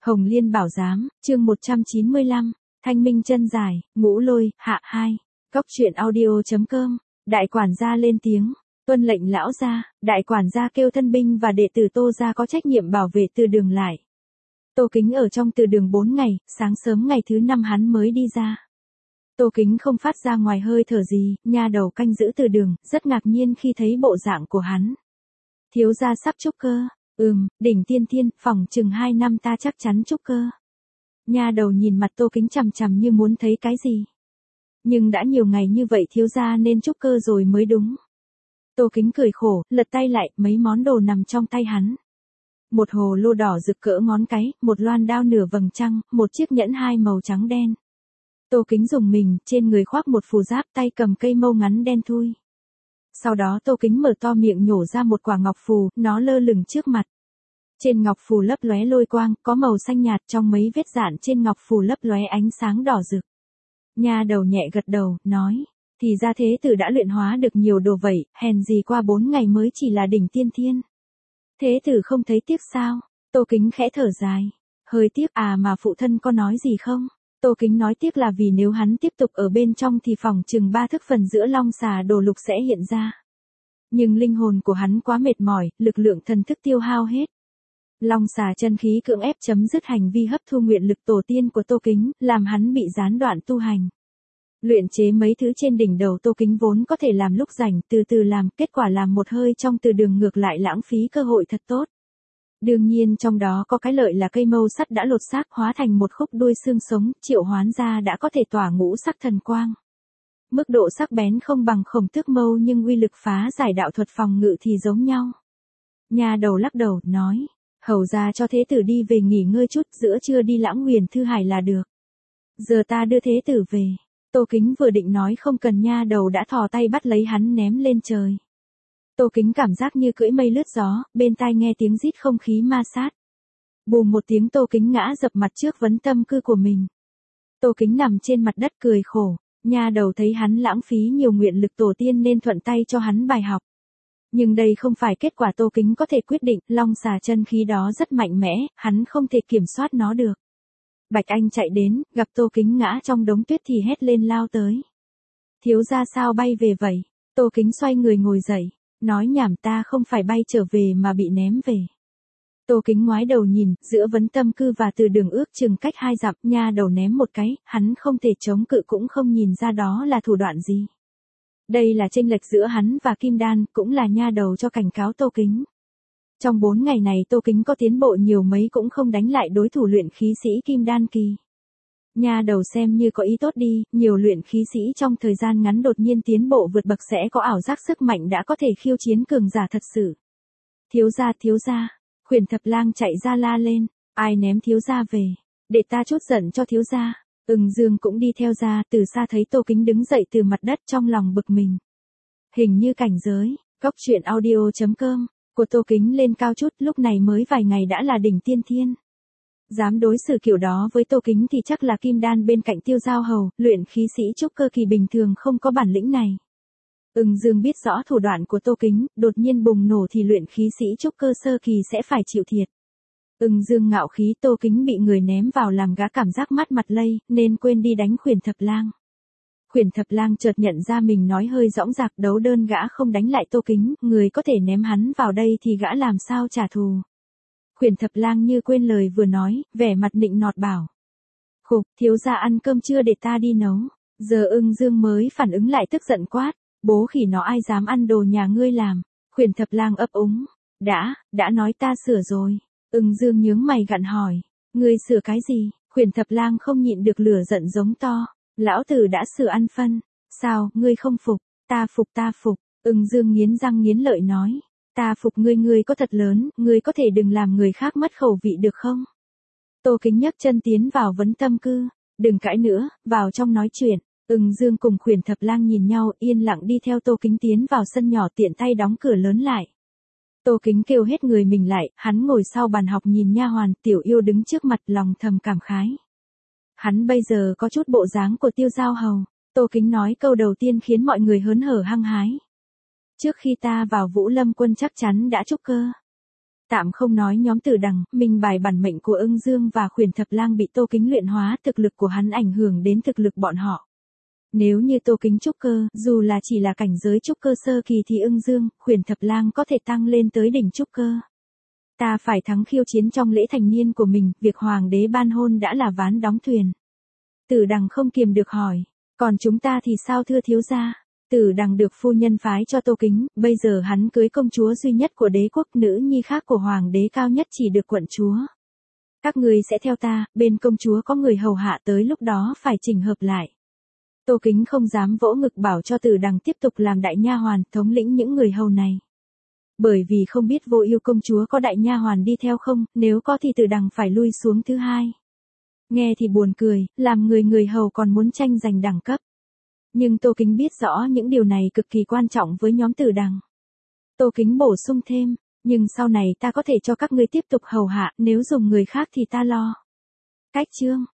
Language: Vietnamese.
Hồng Liên Bảo Giám, chương 195, Thanh Minh Chân Giải, Ngũ Lôi, hạ 2. Góc truyện audio.com, đại quản gia lên tiếng, tuân lệnh lão gia. Đại quản gia kêu thân binh và đệ tử Tô gia có trách nhiệm bảo vệ từ đường lại. Tô Kính ở trong từ đường 4 ngày, sáng sớm ngày thứ 5 hắn mới đi ra. Tô Kính không phát ra ngoài hơi thở gì, nha đầu canh giữ từ đường, rất ngạc nhiên khi thấy bộ dạng của hắn. Thiếu gia sắp trúc cơ, đỉnh tiên thiên, phỏng chừng 2 năm ta chắc chắn trúc cơ. Nha đầu nhìn mặt Tô Kính chằm chằm như muốn thấy cái gì. Nhưng đã nhiều ngày như vậy thiếu gia nên trúc cơ rồi mới đúng. Tô Kính cười khổ, lật tay lại, mấy món đồ nằm trong tay hắn. Một hồ lô đỏ rực cỡ ngón cái, một loan đao nửa vầng trăng, một chiếc nhẫn 2 màu trắng đen. Tô Kính dùng mình, trên người khoác một phù giáp, tay cầm cây mâu ngắn đen thui. Sau đó Tô Kính mở to miệng nhổ ra một quả ngọc phù, nó lơ lửng trước mặt. Trên ngọc phù lấp lóe lôi quang, có màu xanh nhạt, trong mấy vết dạn trên ngọc phù lấp lóe ánh sáng đỏ rực. Nha đầu nhẹ gật đầu, nói, thì ra thế tử đã luyện hóa được nhiều đồ vậy, hèn gì qua 4 ngày mới chỉ là đỉnh tiên thiên. Thế tử không thấy tiếc sao? Tô Kính khẽ thở dài. Hơi tiếc à, mà phụ thân có nói gì không? Tô Kính nói tiếc là vì nếu hắn tiếp tục ở bên trong thì phỏng chừng 3 thức phần giữa long xà đồ lục sẽ hiện ra. Nhưng linh hồn của hắn quá mệt mỏi, lực lượng thần thức tiêu hao hết. Long xà chân khí cưỡng ép chấm dứt hành vi hấp thu nguyện lực tổ tiên của Tô Kính, làm hắn bị gián đoạn tu hành. Luyện chế mấy thứ trên đỉnh đầu Tô Kính vốn có thể làm lúc rảnh, từ từ làm, kết quả làm một hơi trong từ đường ngược lại lãng phí cơ hội thật tốt. Đương nhiên trong đó có cái lợi là cây mâu sắt đã lột xác hóa thành một khúc đuôi xương sống, triệu hoán ra đã có thể tỏa ngũ sắc thần quang. Mức độ sắc bén không bằng Khổng Tước mâu nhưng uy lực phá giải đạo thuật phòng ngự thì giống nhau. Nha đầu lắc đầu, nói, hầu ra cho thế tử đi về nghỉ ngơi chút, giữa trưa đi Lãng Huyền Thư Hải là được. Giờ ta đưa thế tử về. Tô Kính vừa định nói không cần, nha đầu đã thò tay bắt lấy hắn ném lên trời. Tô Kính cảm giác như cưỡi mây lướt gió, bên tai nghe tiếng rít không khí ma sát. Bùm một tiếng Tô Kính ngã dập mặt trước vấn tâm cư của mình. Tô Kính nằm trên mặt đất cười khổ, nha đầu thấy hắn lãng phí nhiều nguyện lực tổ tiên nên thuận tay cho hắn bài học. Nhưng đây không phải kết quả Tô Kính có thể quyết định, long xà chân khí đó rất mạnh mẽ, hắn không thể kiểm soát nó được. Bạch Anh chạy đến, gặp Tô Kính ngã trong đống tuyết thì hét lên lao tới. Thiếu gia sao bay về vậy? Tô Kính xoay người ngồi dậy, nói nhảm, ta không phải bay trở về mà bị ném về. Tô Kính ngoái đầu nhìn, giữa vấn tâm cư và từ đường ước chừng cách 2 dặm, nha đầu ném một cái, hắn không thể chống cự cũng không nhìn ra đó là thủ đoạn gì. Đây là chênh lệch giữa hắn và Kim Đan, cũng là nha đầu cho cảnh cáo Tô Kính. Trong 4 ngày này Tô Kính có tiến bộ nhiều mấy cũng không đánh lại đối thủ luyện khí sĩ Kim Đan kỳ. Nha đầu xem như có ý tốt đi, nhiều luyện khí sĩ trong thời gian ngắn đột nhiên tiến bộ vượt bậc sẽ có ảo giác sức mạnh đã có thể khiêu chiến cường giả thật sự. Thiếu gia, Khuyển Thập Lang chạy ra la lên, ai ném thiếu gia về, để ta chút giận cho thiếu gia. Dương cũng đi theo ra, từ xa thấy Tô Kính đứng dậy từ mặt đất trong lòng bực mình. Hình như cảnh giới, góc truyện audio.com, của Tô Kính lên cao chút, lúc này mới vài ngày đã là đỉnh tiên thiên. Dám đối xử kiểu đó với Tô Kính thì chắc là Kim Đan bên cạnh Tiêu Giao Hầu, luyện khí sĩ trúc cơ kỳ bình thường không có bản lĩnh này. Dương biết rõ thủ đoạn của Tô Kính, đột nhiên bùng nổ thì luyện khí sĩ trúc cơ sơ kỳ sẽ phải chịu thiệt. Dương ngạo khí, Tô Kính bị người ném vào làm gã cảm giác mát mặt lây, nên quên đi đánh Khuyển Thập Lang. Khuyển Thập Lang chợt nhận ra mình nói hơi dõng dạc, đấu đơn gã không đánh lại Tô Kính, người có thể ném hắn vào đây thì gã làm sao trả thù. Khuyển Thập Lang như quên lời vừa nói, vẻ mặt nịnh nọt bảo. Khục, thiếu gia ăn cơm chưa để ta đi nấu. Giờ Dương mới phản ứng lại tức giận quát, bố khỉ nó ai dám ăn đồ nhà ngươi làm. Khuyển Thập Lang ấp úng, đã nói ta sửa rồi. Dương nhướng mày gặn hỏi, ngươi sửa cái gì? Khuyển Thập Lang không nhịn được lửa giận giống to, lão tử đã sửa ăn phân, sao, ngươi không phục? Ta phục. Dương nghiến răng nghiến lợi nói, ta phục ngươi có thật lớn, ngươi có thể đừng làm người khác mất khẩu vị được không? Tô Kính nhấc chân tiến vào vấn tâm cư, đừng cãi nữa, vào trong nói chuyện. Dương cùng Khuyển Thập Lang nhìn nhau, yên lặng đi theo Tô Kính tiến vào sân nhỏ, tiện tay đóng cửa lớn lại. Tô Kính kêu hết người mình lại, hắn ngồi sau bàn học nhìn nha hoàn, Tiểu Yêu đứng trước mặt, lòng thầm cảm khái. Hắn bây giờ có chút bộ dáng của Tiêu Giao Hầu. Tô Kính nói câu đầu tiên khiến mọi người hớn hở hăng hái. Trước khi ta vào Vũ Lâm quân chắc chắn đã trúc cơ. Tạm không nói nhóm Tử Đằng, minh bài bản mệnh của Ưng Dương và Khuyển Thập Lang bị Tô Kính luyện hóa, thực lực của hắn ảnh hưởng đến thực lực bọn họ. Nếu như Tô Kính trúc cơ, dù là chỉ là cảnh giới trúc cơ sơ kỳ thì Ưng Dương, Khuyển Thập Lang có thể tăng lên tới đỉnh trúc cơ. Ta phải thắng khiêu chiến trong lễ thành niên của mình, việc hoàng đế ban hôn đã là ván đóng thuyền. Tử Đằng không kiềm được hỏi, còn chúng ta thì sao thưa thiếu gia? Tử Đằng được phu nhân phái cho Tô Kính, bây giờ hắn cưới công chúa duy nhất của đế quốc, nữ nhi khác của hoàng đế cao nhất chỉ được quận chúa. Các người sẽ theo ta, bên công chúa có người hầu hạ, tới lúc đó phải chỉnh hợp lại. Tô Kính không dám vỗ ngực bảo cho Tử Đằng tiếp tục làm đại nha hoàn, thống lĩnh những người hầu này. Bởi vì không biết Vô Ưu công chúa có đại nha hoàn đi theo không, nếu có thì Tử Đằng phải lui xuống thứ hai. Nghe thì buồn cười, làm người hầu còn muốn tranh giành đẳng cấp. Nhưng Tô Kính biết rõ những điều này cực kỳ quan trọng với nhóm Tử Đằng. Tô Kính bổ sung thêm, nhưng sau này ta có thể cho các ngươi tiếp tục hầu hạ, nếu dùng người khác thì ta lo. Cách chương